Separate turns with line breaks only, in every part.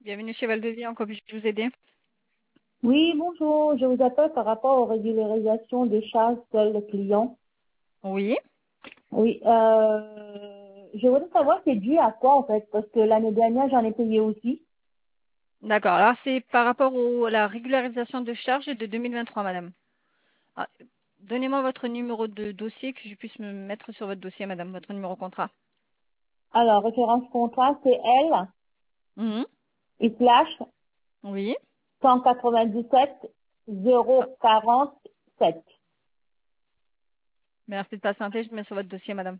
Bienvenue chez Val-de-Vie, en quoi puis-je vous aider?
Oui, bonjour. Je vous appelle par rapport aux régularisations des charges sur le client.
Oui,
Oui, je voudrais savoir c'est dû à quoi en fait, parce que l'année dernière j'en ai payé aussi.
d'accord. Alors, c'est par rapport à la régularisation de charges de 2023, madame. Ah, donnez-moi votre numéro de dossier que je puisse me mettre sur votre dossier, madame, votre numéro contrat.
Alors, référence contrat, c'est L,
Mhm.
et slash
Oui.
197
Ah,
047.
merci de patienter, je me mets sur votre dossier, madame.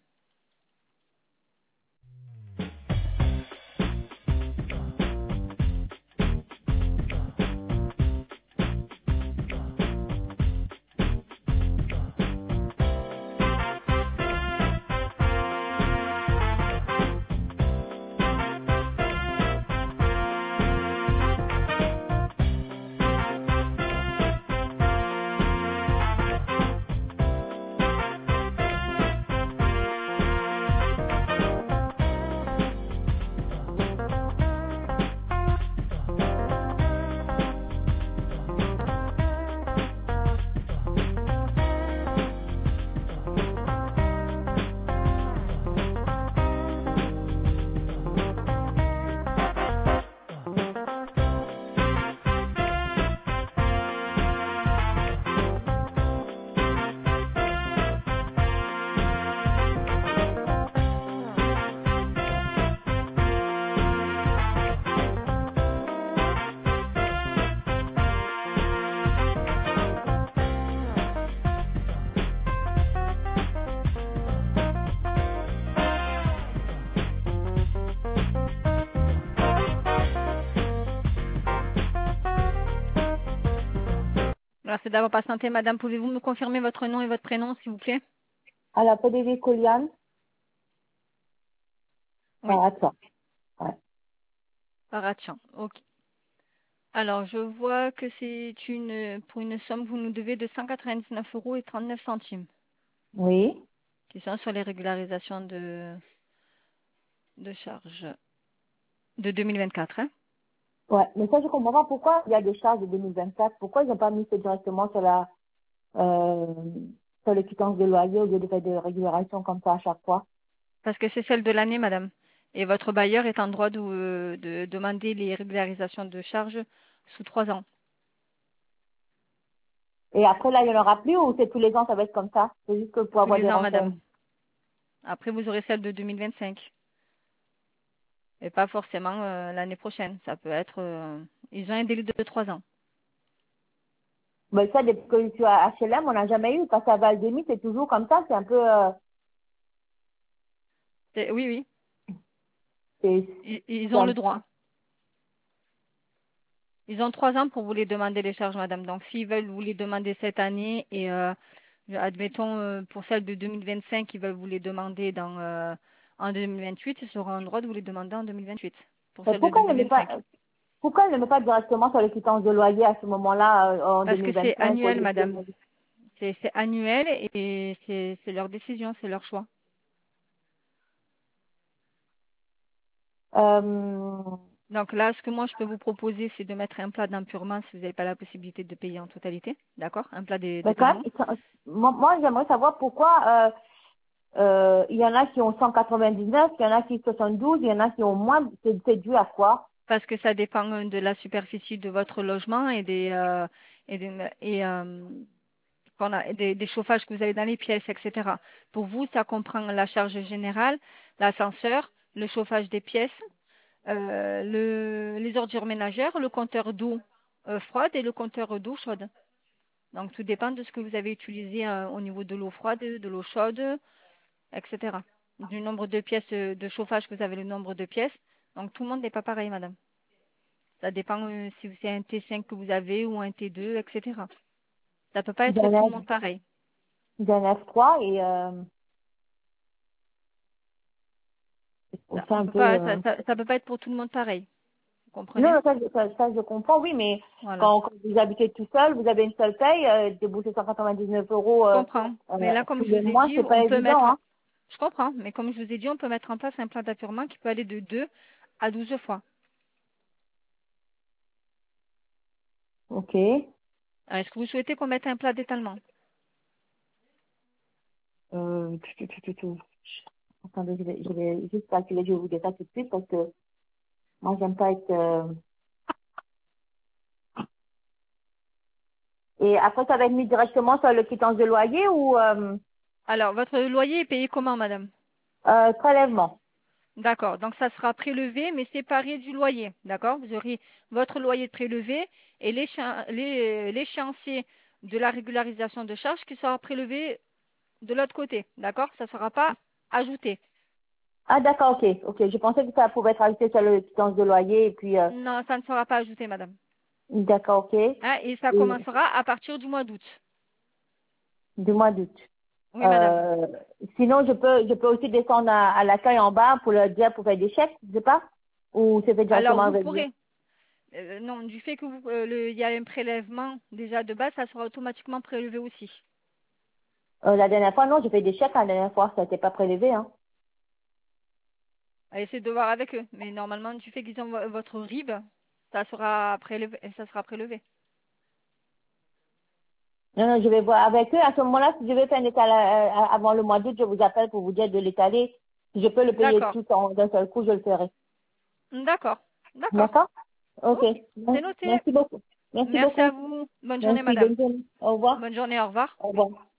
Merci d'avoir patienté, madame. Pouvez-vous me confirmer votre nom et votre prénom, s'il vous plaît?
Alors, PDG Colian,
Oui,
attends. Ouais.
Parachan. OK. Alors, je vois que c'est pour une somme que vous nous devez de 199 € et 39 centimes,
Oui.
qui sont sur les régularisations de charges de 2024, hein?
Ouais. Mais ça, je comprends pas pourquoi il y a des charges de 2024. Pourquoi ils n'ont pas mis ça directement euh, sur les quittances de loyer au lieu de faire des régulations comme ça à chaque fois?
Parce que c'est celle de l'année, madame. Et votre bailleur est en droit de demander les régularisations de charges sous 3 ans.
Et après, là, il n'y en aura plus ou c'est tous les ans, ça va être comme ça? C'est juste que pour
Tous
avoir
les
des
ans,
renforts.
madame. Après, vous aurez celle de 2025. Et pas forcément l'année prochaine. Ça peut être... ils ont un délai de 3 ans.
Mais ça, depuis que je suis à HLM, on n'a jamais eu. Parce qu'à Val-Demi, c'est toujours comme ça. C'est un peu,
Oui, oui.
c'est,
Ils
c'est
ont
un-
le droit. Ils ont 3 ans pour vous les demander les charges, madame. Donc, s'ils veulent vous les demander cette année et admettons pour celle de 2025, ils veulent vous les demander en 2028, ils auront le droit de vous les demander en 2028 pour
Mais
celle de 2025.
pourquoi elle ne met pas directement sur les quittances de loyer à ce moment-là, en
Parce que c'est
2025 au
annuel,
lieu
madame.
de...
C'est annuel et c'est leur décision, c'est leur choix.
Euh,
Donc là, ce que moi je peux vous proposer, c'est de mettre un plat d'impurement si vous n'avez pas la possibilité de payer en totalité. D'accord? Un plat de
mais quand même,
paiement.
moi, j'aimerais savoir pourquoi, il y en a qui ont 199, il y en a qui ont 72, il y en a qui ont moins. C'est dû à quoi?
Parce que ça dépend de la superficie de votre logement et des chauffages que vous avez dans les pièces, etc. Pour vous, ça comprend la charge générale, l'ascenseur, le chauffage des pièces, les ordures ménagères, le compteur d'eau froide et le compteur d'eau chaude. Donc, tout dépend de ce que vous avez utilisé au niveau de l'eau froide, de l'eau chaude, etc. Du nombre de pièces de chauffage que vous avez, le nombre de pièces. Donc, tout le monde n'est pas pareil, madame. Ça dépend si c'est un T5 que vous avez ou un T2, etc. Ça peut pas être tout le monde pareil.
D'un F3 et
Ça,
c'est
on
un
peut
peu...
pas, ça peut pas être pour tout le monde pareil. Vous
Non,
comprenez?
ça, je comprends, oui, mais
Voilà.
quand vous habitez tout seul, vous avez une seule paye, débourser 199 euros
Je comprends. Mais là, comme
tous
je
les
vous ai
mois,
dit,
c'est pas
on peut
évident,
mettre,
hein.
je comprends, mais comme je vous ai dit, on peut mettre en place un plan d'appurement qui peut aller de 2 à 12 fois.
Ok.
Est-ce que vous souhaitez qu'on mette un plat d'étalement?
Tu. Attendez, je vais juste calculer, je vais vous dire ça tout de suite parce que moi, j'aime pas être... Et après, ça va être mis directement sur le quittance de loyer ou
Alors, votre loyer est payé comment, madame?
prélèvement?
D'accord. Donc, ça sera prélevé, mais séparé du loyer. D'accord? Vous aurez votre loyer prélevé et l'échéancier de la régularisation de charges qui sera prélevé de l'autre côté. D'accord? Ça ne sera pas ajouté.
Ah, d'accord, ok. Ok, je pensais que ça pouvait être ajouté sur le quittance de loyer et puis...
Non, ça ne sera pas ajouté, madame.
d'accord, ok.
Hein, et ça
Et
commencera à partir du mois d'août.
du mois d'août.
Oui, madame.
Euh, sinon, je peux aussi descendre à l'accueil en bas pour leur dire pour faire des chèques, je sais pas. Ou c'est fait
Alors,
directement
vous
avec vous.
pourrez. Non, du fait que il y a un prélèvement déjà de base, ça sera automatiquement prélevé aussi.
La dernière fois, non, j'ai fait des chèques la dernière fois, ça n'était pas prélevé, hein.
Essayez de voir avec eux. Mais normalement, du fait qu'ils ont votre RIB, ça sera prélevé. Ça sera prélevé.
Non, non, je vais voir avec eux. À ce moment-là, si je vais faire un étal avant le mois d'août, je vous appelle pour vous dire de l'étaler. Si je peux le payer
D'accord.
tout d'un seul coup, je le ferai.
D'accord. D'accord.
D'accord? Ok.
Ok. C'est noté.
Merci beaucoup. Merci
Merci à
beaucoup.
vous. Bonne journée,
Merci.
madame.
Bonne journée. Au revoir.
Bonne journée. Au revoir.
Au revoir.